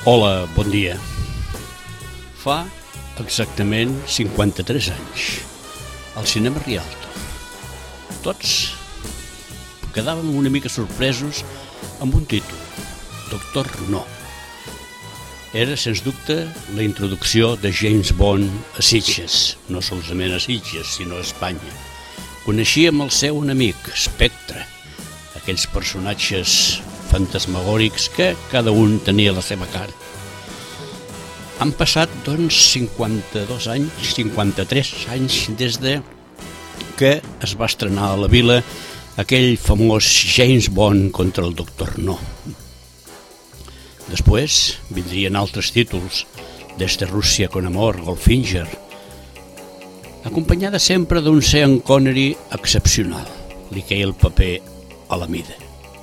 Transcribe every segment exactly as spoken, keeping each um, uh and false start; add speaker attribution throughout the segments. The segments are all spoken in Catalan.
Speaker 1: Hola, bon dia. Fa exactament cinquanta-tres anys, al cinema Rialto. Tots quedàvem una mica sorpresos amb un títol, Doctor No. Era, sens dubte, la introducció de James Bond a Sitges, no solament a Sitges, sinó a Espanya. Coneixíem el seu enemic, Spectre, aquells personatges fantasmagòrics que cada un tenia la seva cara. Han passat, doncs, cinquanta-dos anys, cinquanta-tres anys des de que es va estrenar a la vila aquell famós James Bond contra el Doctor No. Després vindrien altres títols, des de Rússia con amor, Goldfinger, acompanyada sempre d'un Sean Connery excepcional. Li queia el paper a la mida.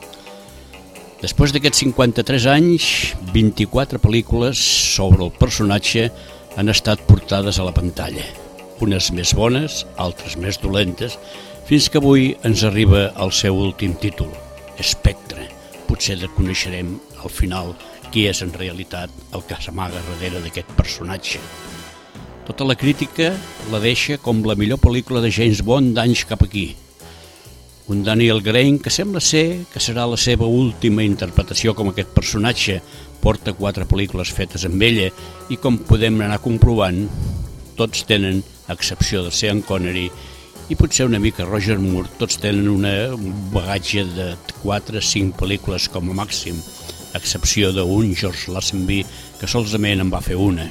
Speaker 1: Després d'aquests cinquanta-tres anys, vint-i-quatre pel·lícules sobre el personatge han estat portades a la pantalla. Unes més bones, altres més dolentes, fins que avui ens arriba el seu últim títol, Spectre. Potser coneixerem al final qui és en realitat el que s'amaga darrere d'aquest personatge. Tota la crítica la deixa com la millor pel·lícula de James Bond d'anys cap aquí. Un Daniel Craig que sembla ser que serà la seva última interpretació com aquest personatge. Porta quatre pel·lícules fetes amb ella i, com podem anar comprovant, tots tenen, a excepció de Sean Connery i potser una mica Roger Moore, tots tenen una, un bagatge de quatre o cinc pel·lícules com a màxim, a excepció d'un George Lazenby que solament en va fer una.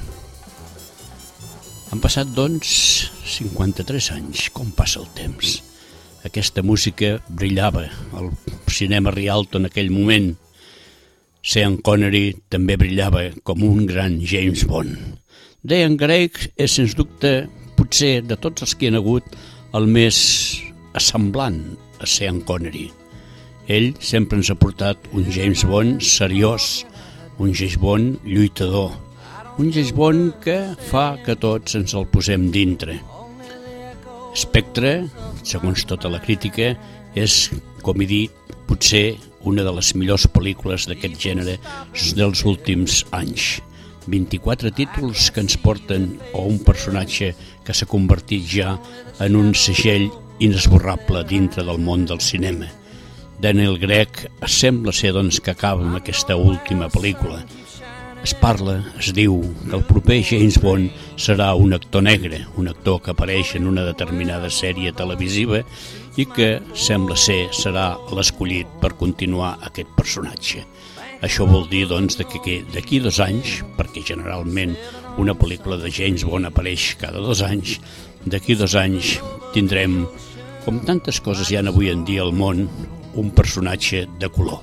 Speaker 1: Han passat, doncs, cinquanta-tres anys. Com passa el temps? Aquesta música brillava al cinema Rialto en aquell moment. Sean Connery també brillava com un gran James Bond. Daniel Craig és, sens dubte, potser de tots els que hi ha hagut, el més assemblant a Sean Connery. Ell sempre ens ha portat un James Bond seriós, un James Bond lluitador, un James Bond que fa que tots ens el posem dintre. Spectre, segons tota la crítica, és, com he dit, potser una de les millors pel·lícules d'aquest gènere dels últims anys. vint-i-quatre títols que ens porten a un personatge que s'ha convertit ja en un segell inesborrable dintre del món del cinema. Daniel Craig sembla ser, doncs, que acaba amb aquesta última pel·lícula. Es parla, es diu, que el proper James Bond serà un actor negre, un actor que apareix en una determinada sèrie televisiva i que, sembla ser, serà l'escollit per continuar aquest personatge. Això vol dir, doncs, que d'aquí dos anys, perquè generalment una pel·lícula de James Bond apareix cada dos anys, d'aquí dos anys tindrem, com tantes coses hi ha avui en dia al món, un personatge de color.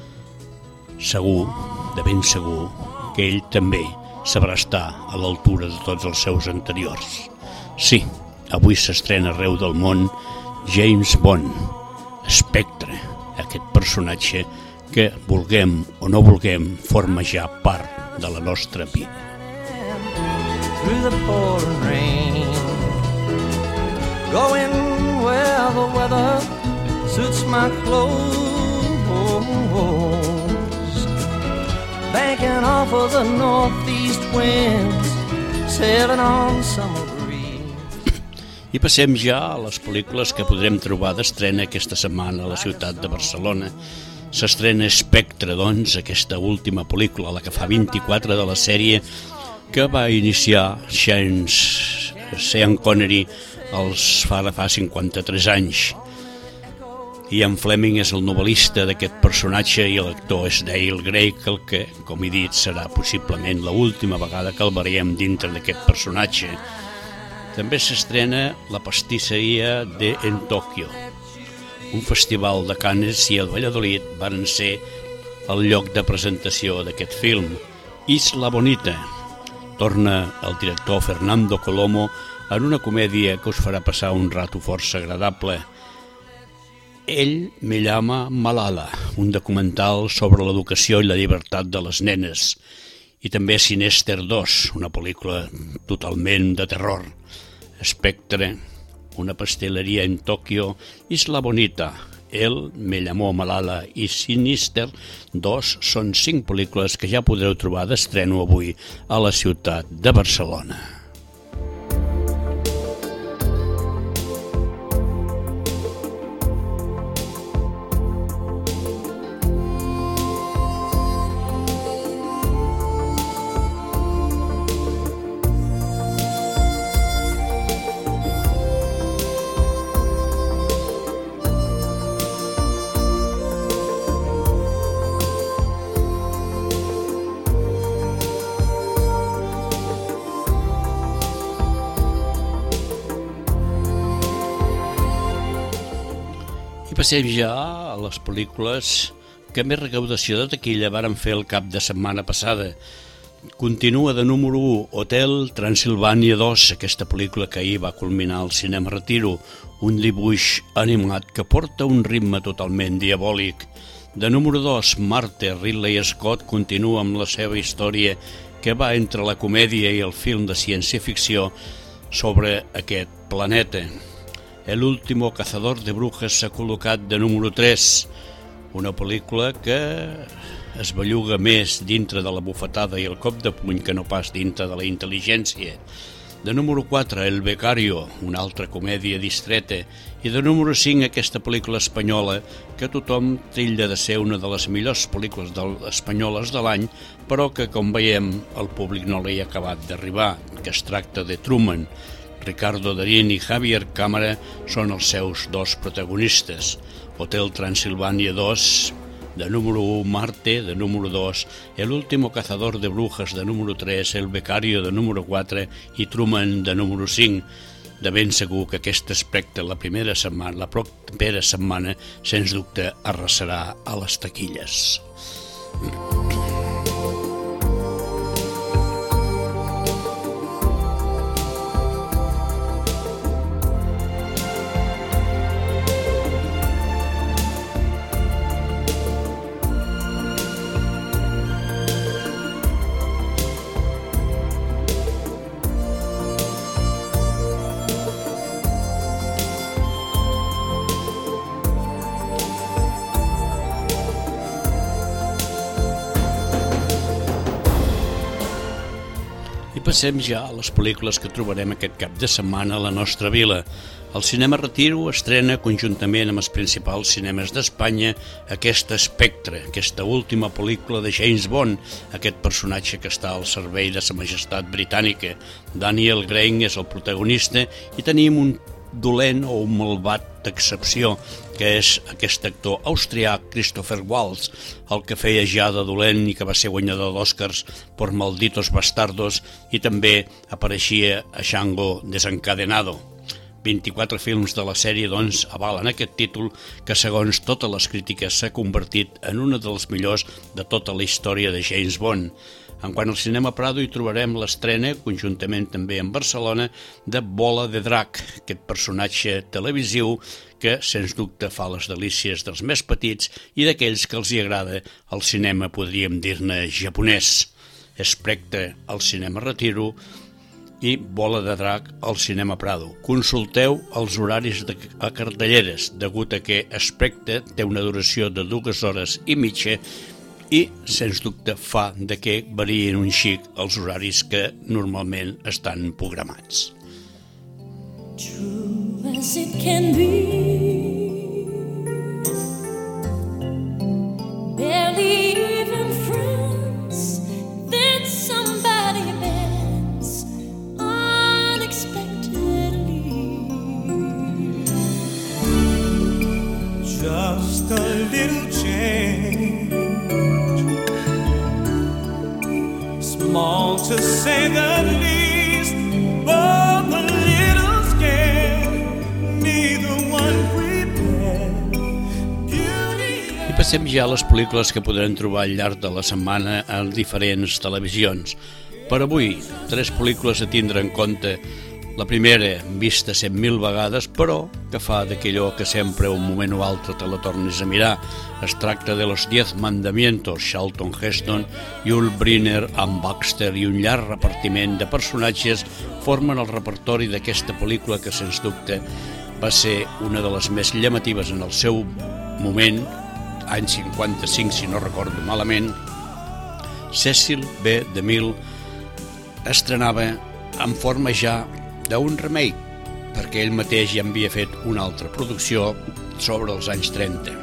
Speaker 1: Segur, de ben segur, que ell també sabrà estar a l'altura de tots els seus anteriors. Sí, avui s'estrena arreu del món James Bond, Spectre, aquest personatge que, vulguem o no vulguem, forma ja part de la nostra vida. Through the pouring rain, going where the weather suits my clothes, banking off of the northeast winds, sailing on summer breeze. I passem ja a les pel·lícules que podrem trobar d'estrena aquesta setmana a la ciutat de Barcelona. S'estrena Spectre, doncs, aquesta última pel·lícula, la que fa vint-i-quatre de la sèrie que va iniciar Sean Connery els fa de fa cinquanta-tres anys. Ian Fleming és el novel·lista d'aquest personatge i l'actor és Daniel Craig, el que, com he dit, serà possiblement l'última vegada que el veiem dintre d'aquest personatge. També s'estrena La pastisseria de en Tòquio. Un festival de Cannes i el Valladolid van ser el lloc de presentació d'aquest film. Isla Bonita. Torna el director Fernando Colomo en una comèdia que us farà passar un rato força agradable. Ell me llama Malala, un documental sobre l'educació i la llibertat de les nenes. I també Sinister dos, una pel·lícula totalment de terror. Spectre, una pasteleria en Tòquio, Isla Bonita, Él, Me llamó Malala i Sinister dos són cinc pel·lícules que ja podreu trobar d'estreno avui a la ciutat de Barcelona. Passem ja a les pel·lícules que més recaudació de taquilla varen fer el cap de setmana passada. Continua de número u Hotel Transilvània dos, aquesta pel·lícula que ahir va culminar al Cinema Retiro, un dibuix animat que porta un ritme totalment diabòlic. De número dos, Marte, Ridley Scott continua amb la seva història que va entre la comèdia i el film de ciència-ficció sobre aquest planeta. El último cazador de brujas s'ha col·locat de número tres, una pel·lícula que es belluga més dintre de la bufetada i el cop de puny que no pas dintre de la intel·ligència. De número quatre, El becario, una altra comèdia distreta. I de número cinc, aquesta pel·lícula espanyola que tothom trilla de ser una de les millors pel·lícules espanyoles de l'any, però que, com veiem, el públic no li ha acabat d'arribar, que es tracta de Truman. Ricardo Darín i Javier Cámara són els seus dos protagonistes. Hotel Transilvània dos, de número u, Marte, de número dos, El último cazador de brujas, de número tres, El becario, de número quatre, i Truman, de número cinc. De ben segur que aquest aspecte la primera setmana, la propera setmana, sens dubte, arrasarà a les taquilles. Passem ja a les pel·lícules que trobarem aquest cap de setmana a la nostra vila. El Cinema Retiro estrena conjuntament amb els principals cinemes d'Espanya aquest Espectre, aquesta última pel·lícula de James Bond, aquest personatge que està al servei de Sa Majestat Britànica. Daniel Craig és el protagonista i tenim un dolent o un malvat d'excepció, que és aquest actor austriac Christopher Waltz, el que feia ja de dolent i que va ser guanyador d'Oscars per Malditos Bastardos, i també apareixia a Django Desencadenado. vint-i-quatre films de la sèrie, doncs, avalen aquest títol que, segons totes les crítiques, s'ha convertit en una dels millors de tota la història de James Bond. En quant al Cinema Prado, hi trobarem l'estrena, conjuntament també en Barcelona, de Bola de Drac, aquest personatge televisiu que, sens dubte, fa les delícies dels més petits i d'aquells que els hi agrada el cinema, podríem dir-ne, japonès. Espectre al Cinema Retiro i Bola de Drac al Cinema Prado. Consulteu els horaris de, a cartelleres, degut a que Espectre té una duració de dues hores i mitja i, sens dubte, fa de que varien un xic els horaris que normalment estan programats.
Speaker 2: True as it can be, barely even friends, then somebody bends unexpectedly. Just a little change, small to say the least, but a little scared, neither one prepared.
Speaker 1: I passem ja a les pel·lícules que podrem trobar al llarg de la setmana en diferents televisions. Per avui, tres pel·lícules a tindre en compte. La primera, vista cent mil vegades, però que fa d'aquellò que sempre un moment o altre te la tornis a mirar. Es tracta de Los Diez Mandamientos, Charlton Heston, Yul Brynner, Ann Baxter i un llarg repartiment de personatges formen el repertori d'aquesta pel·lícula que, sens dubte, va ser una de les més llamatives en el seu moment, any cinquanta-cinc si no recordo malament, Cecil B. DeMille estrenava en forma ja d'un remake, perquè ell mateix ja havia fet una altra producció sobre els anys trenta.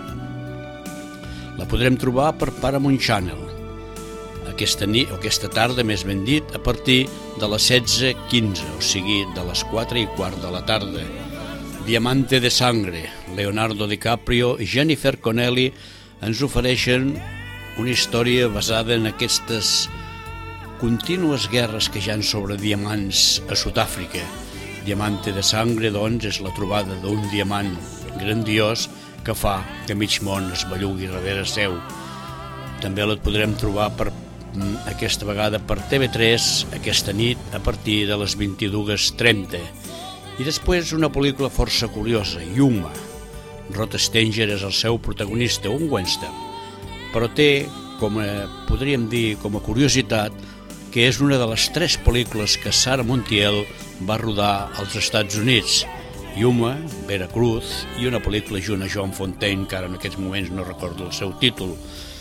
Speaker 1: La podrem trobar per Paramount Channel aquesta nit, o aquesta tarda, més ben dit, a partir de les setze quinze, o sigui, de les quatre i quart de la tarda. Diamante de Sangre, Leonardo DiCaprio i Jennifer Connelly ens ofereixen una història basada en aquestes contínues guerres que hi ha sobre diamants a Sud-àfrica. Diamante de Sangre, doncs, és la trobada d'un diamant grandiós que fa que mig món es bellugui darrere seu. També la podrem trobar per, aquesta vegada per T V tres aquesta nit a partir de les vint-i-dues trenta. I després una pel·lícula força curiosa, Yuma. Rod Steiger és el seu protagonista, un western, però té, com a, podríem dir com a curiositat, que és una de les tres pel·lícules que Sarah Montiel va rodar als Estats Units. Yuma, Vera Cruz i una pel·lícula junt a John Fontaine, que ara en aquests moments no recordo el seu títol.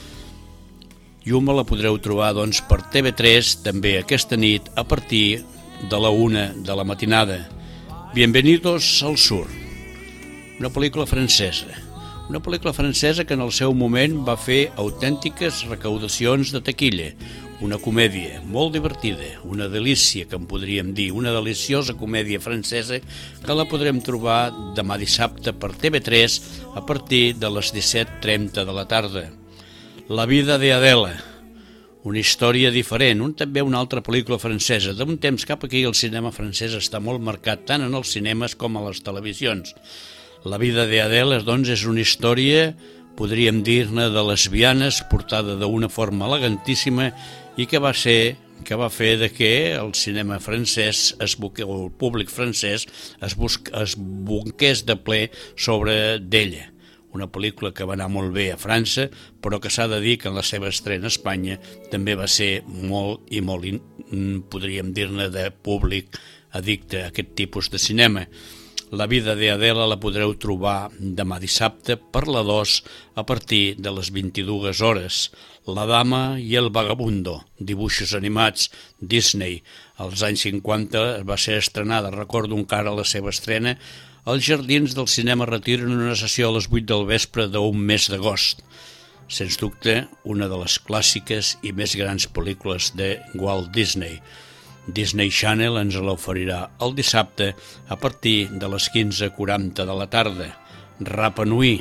Speaker 1: Yuma la podreu trobar doncs, per T V tres també aquesta nit a partir de la una de la matinada. Bienvenidos al Sur, una pel·lícula francesa. Una pel·lícula francesa que en el seu moment va fer autèntiques recaudacions de taquilla. Una comèdia molt divertida, una delícia, que en podríem dir, una deliciosa comèdia francesa que la podrem trobar demà dissabte per T V tres a partir de les disset trenta de la tarda. La vida de Adela, una història diferent, un, també una altra pel·lícula francesa. D'un temps cap aquí el cinema francès està molt marcat tant en els cinemes com a les televisions. La vida de Adela, doncs, és una història, podríem dir-ne, de lesbianes, portada d'una forma elegantíssima i que va ser que va fer de que el cinema francès, es buque, o el públic francès, es, busque, es bunqués de ple sobre d'ella. Una pel·lícula que va anar molt bé a França, però que s'ha de dir que en la seva estrena a Espanya també va ser molt i molt, podríem dir-ne, de públic addicte a aquest tipus de cinema. La vida de Adela la podreu trobar demà dissabte per la dos a partir de les vint-i-dues hores. La dama i el vagabundo, dibuixos animats, Disney. Als anys cinquanta va ser estrenada, recordo encara la seva estrena. Els jardins del cinema retiren una sessió a les vuit del vespre d'un mes d'agost. Sens dubte, una de les clàssiques i més grans pel·lícules de Walt Disney. Disney Channel ens l'oferirà el dissabte a partir de les quinze quaranta de la tarda. Rapa Nui.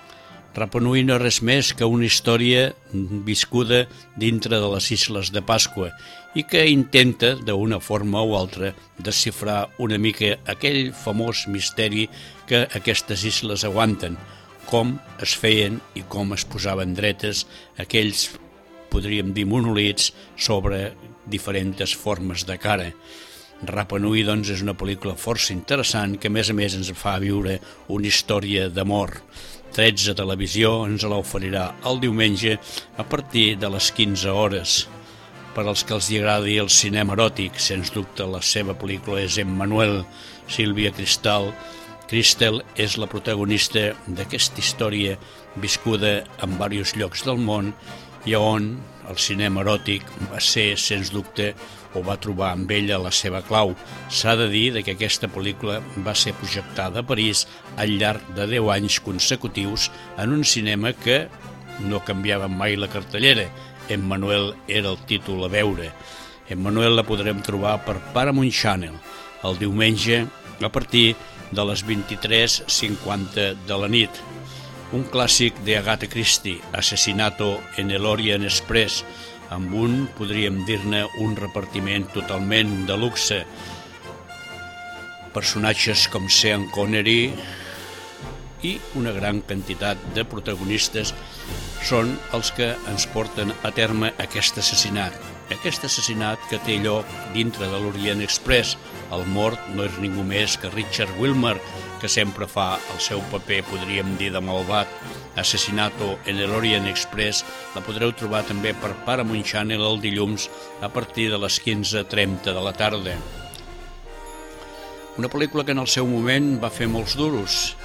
Speaker 1: Rapa Nui no és res més que una història viscuda dintre de les Isles de Pasqua i que intenta, d'una forma o altra, desxifrar una mica aquell famós misteri que aquestes isles aguanten, com es feien i com es posaven dretes aquells, podríem dir, monolits sobre diferents formes de cara. Rapa Nui, doncs, és una pel·lícula força interessant que, a més a més, ens fa viure una història d'amor. tretze Televisió ens l'oferirà el diumenge a partir de les quinze hores. Per als que els agradi el cinema eròtic, sens dubte la seva pel·lícula és Emmanuel. Sílvia Cristal Cristel és la protagonista d'aquesta història viscuda en diversos llocs del món i on el cinema eròtic va ser, sens dubte, o va trobar amb ella la seva clau. S'ha de dir que aquesta pel·lícula va ser projectada a París al llarg de deu anys consecutius en un cinema que no canviava mai la cartellera. Emmanuel era el títol a veure. Emmanuel la podrem trobar per Paramount Channel el diumenge a partir de les vint-i-tres cinquanta de la nit. Un clàssic de Agatha Christie, Asesinato en el Orient Express, amb un, podríem dir-ne, un repartiment totalment de luxe. Personatges com Sean Connery i una gran quantitat de protagonistes són els que ens porten a terme aquest assassinat. Aquest assassinat que té lloc dintre de l'Orient Express. El mort no és ningú més que Richard Wilmer, que sempre fa el seu paper, podríem dir, de malvat. Asesinato en el Orient Express la podreu trobar també per Paramount Channel el dilluns a partir de les quinze trenta de la tarda. Una pel·lícula que en el seu moment va fer molts duros.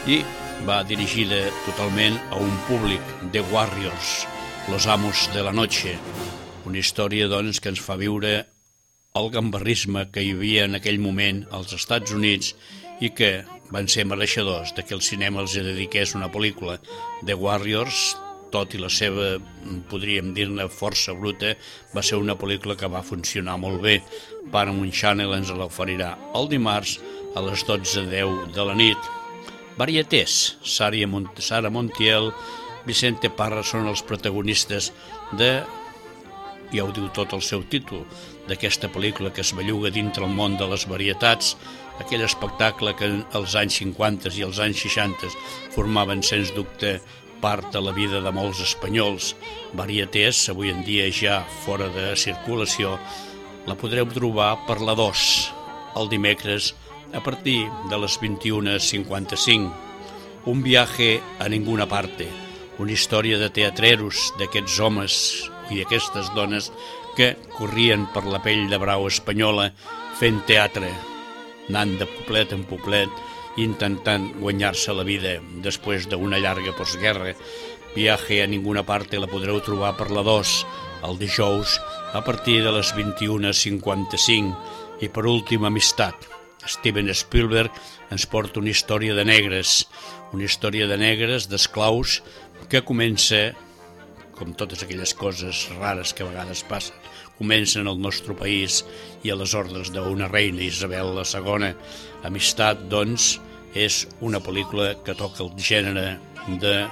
Speaker 1: i va dirigida totalment a un públic, The Warriors, Los Amos de la Noche, una història doncs, que ens fa viure el gambarrisme que hi havia en aquell moment als Estats Units i que van ser mereixedors de que el cinema els dediqués una pel·lícula. The Warriors, tot i la seva, podríem dir-ne, força bruta, va ser una pel·lícula que va funcionar molt bé. Paramount Channel ens l'oferirà el dimarts a les dotze deu de la nit. Varietés, Sara Montiel, Vicente Parra són els protagonistes de, ja ho diu tot el seu títol, d'aquesta pel·lícula que es belluga dintre el món de les varietats, aquell espectacle que als anys cinquanta i als anys seixanta formaven, sens dubte, part de la vida de molts espanyols. Varietés, avui en dia ja fora de circulació, la podreu trobar per la dos, el dimecres, a partir de les vint-i-una cinquanta-cinc. Un viaje a ninguna parte, una història de teatreros, d'aquests homes i aquestes dones que corrien per la pell de brau espanyola fent teatre, anant de poblet en poblet, intentant guanyar-se la vida després d'una llarga postguerra. Viaje a ninguna parte la podreu trobar per la dos, el dijous, a partir de les vint-i-una cinquanta-cinc. I per últim, Amistat. Steven Spielberg ens porta una història de negres, una història de negres, d'esclaus, que comença, com totes aquelles coses rares que a vegades passen, comencen al nostre país i a les ordres d'una reina, Isabel la segona. Amistat, doncs, és una pel·lícula que toca el gènere de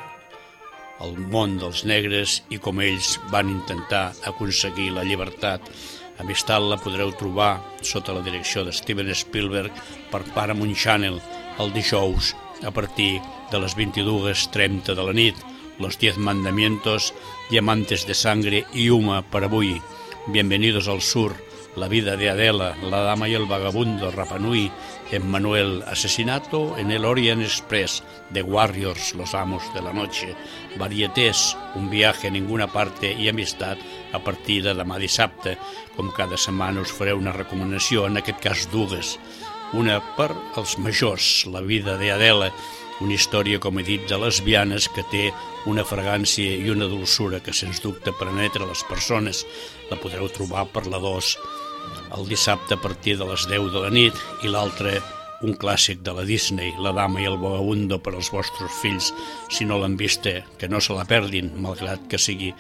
Speaker 1: el món dels negres i com ells van intentar aconseguir la llibertat. Amistat la podreu trobar sota la direcció de Steven Spielberg per Paramount Channel el dijous a partir de les vint-i-dues trenta de la nit. Los diez mandamientos, Diamantes de sangre y Uma per avui. Bienvenidos al sur, La vida de Adela, La dama y el vagabundo, Rapa Nui, Emmanuel, Asesinato en el Orient Express, The Warriors, Los amos de la noche, Varietés, Un viaje a ninguna parte i Amistat a partir de demà dissabte. Com cada setmana us faré una recomanació, en aquest cas dues. Una per als majors, La vida de Adela, una història, com he dit, de lesbianes que té una fragància i una dolçura que sens dubte penetra les persones. La podreu trobar per la dos el dissabte a partir de les deu de la nit, i l'altra, un clàssic de la Disney, La dama i el vagabundo, per als vostres fills, si no l'han vista, que no se la perdin, malgrat que sigui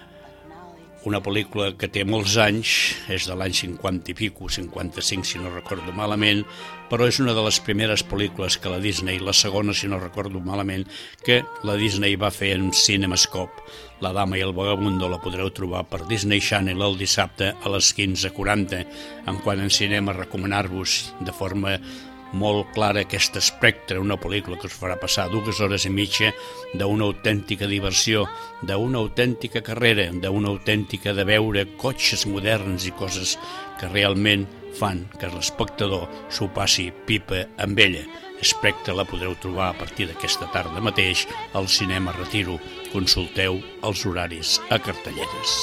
Speaker 1: una pel·lícula que té molts anys, és de l'any cinquanta i pico, cinquanta-cinc si no recordo malament, però és una de les primeres pel·lícules que la Disney, la segona si no recordo malament, que la Disney va fer en CinemaScope. La dama i el vagabundo la podreu trobar per Disney Channel el dissabte a les quinze quaranta. En quant en cinema, recomanar-vos de forma molt clara aquest Espectre, una pel·lícula que us farà passar dues hores i mitja d'una autèntica diversió, d'una autèntica carrera, d'una autèntica de veure cotxes moderns i coses que realment fan que l'espectador s'ho passi pipa amb ella. Espectre la podreu trobar a partir d'aquesta tarda mateix al Cinema Retiro. Consulteu els horaris a cartelleres.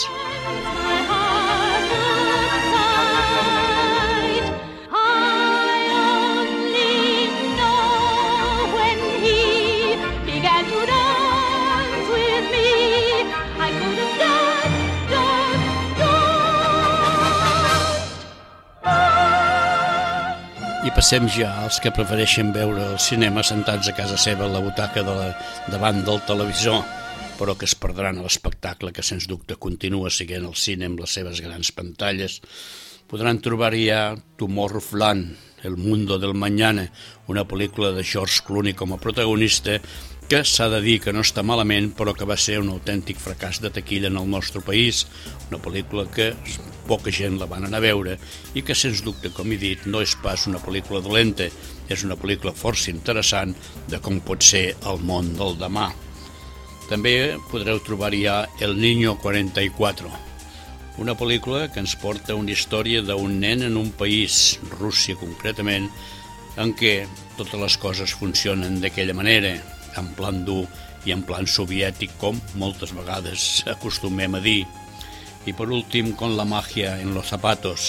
Speaker 1: I passem ja als que prefereixen veure el cinema sentats a casa seva a la butaca de la, davant del televisor, però que es perdran l'espectacle que sens dubte continua siguent el cine amb les seves grans pantalles. Podran trobar ja Tomorrowland, El mundo del mañana, una pel·lícula de George Clooney com a protagonista, que s'ha de dir que no està malament, però que va ser un autèntic fracàs de taquilla en el nostre país, una pel·lícula que poca gent la van anar a veure i que, sens dubte, com he dit, no és pas una pel·lícula dolenta, és una pel·lícula força interessant de com pot ser el món del demà. També podreu trobar ja El Niño cuarenta y cuatro, una pel·lícula que ens porta una història d'un nen en un país, Rússia concretament, en què totes les coses funcionen d'aquella manera, en plan dur i en plan soviètic, com moltes vegades acostumem a dir. I per últim, Con la magia en los zapatos,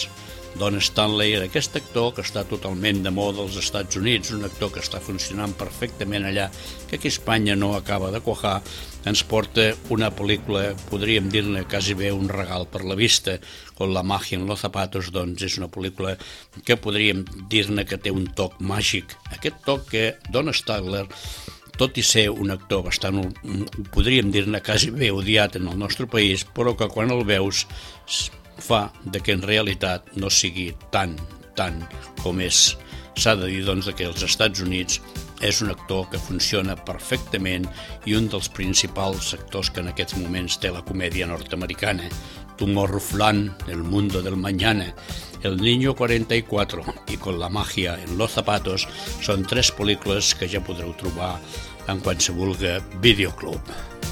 Speaker 1: Don Stanley era aquest actor que està totalment de moda als Estats Units, un actor que està funcionant perfectament allà, que aquí a Espanya no acaba de cuajar. Ens porta una pel·lícula, podríem dir-ne quasi bé un regal per la vista, con la magia en los zapatos, doncs és una pel·lícula que podríem dir-ne que té un toc màgic. Aquest toc que Don Stanley, tot i ser un actor bastant, podríem dir-ne quasi bé odiat en el nostre país, però que quan el veus fa de que en realitat no sigui tan, tan com és. S'ha de dir, doncs, que als Estats Units és un actor que funciona perfectament i un dels principals actors que en aquests moments té la comèdia nord-americana. Tomorrowland, El mundo del mañana, El niño cuarenta y cuatro i Con la magia en los zapatos són tres pel·lícules que ja podreu trobar en qualsevol videoclub.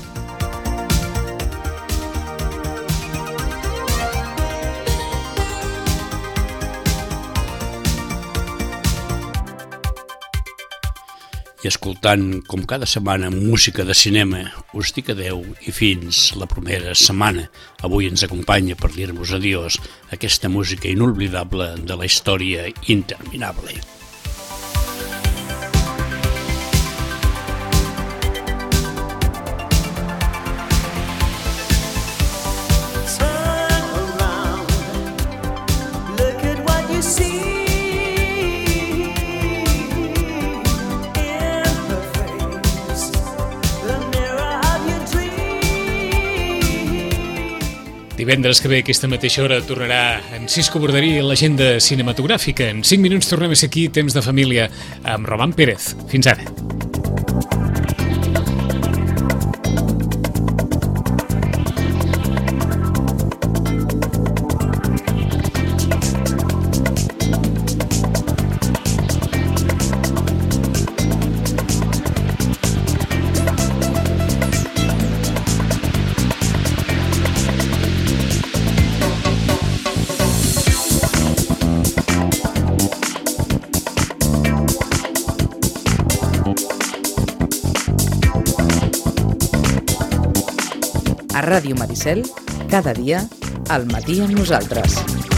Speaker 1: I escoltant, com cada setmana, música de cinema, us dic adeu i fins la primera setmana. Avui ens acompanya per dir-vos adiós aquesta música inolvidable de la història interminable.
Speaker 3: Divendres que ve, aquesta mateixa hora, tornarà en Cisco Borderí l'agenda cinematogràfica. En cinc minuts tornem a ser aquí, Temps de Família, amb Roman Pérez. Fins ara.
Speaker 4: A Ràdio Maricel, cada dia, al matí amb nosaltres.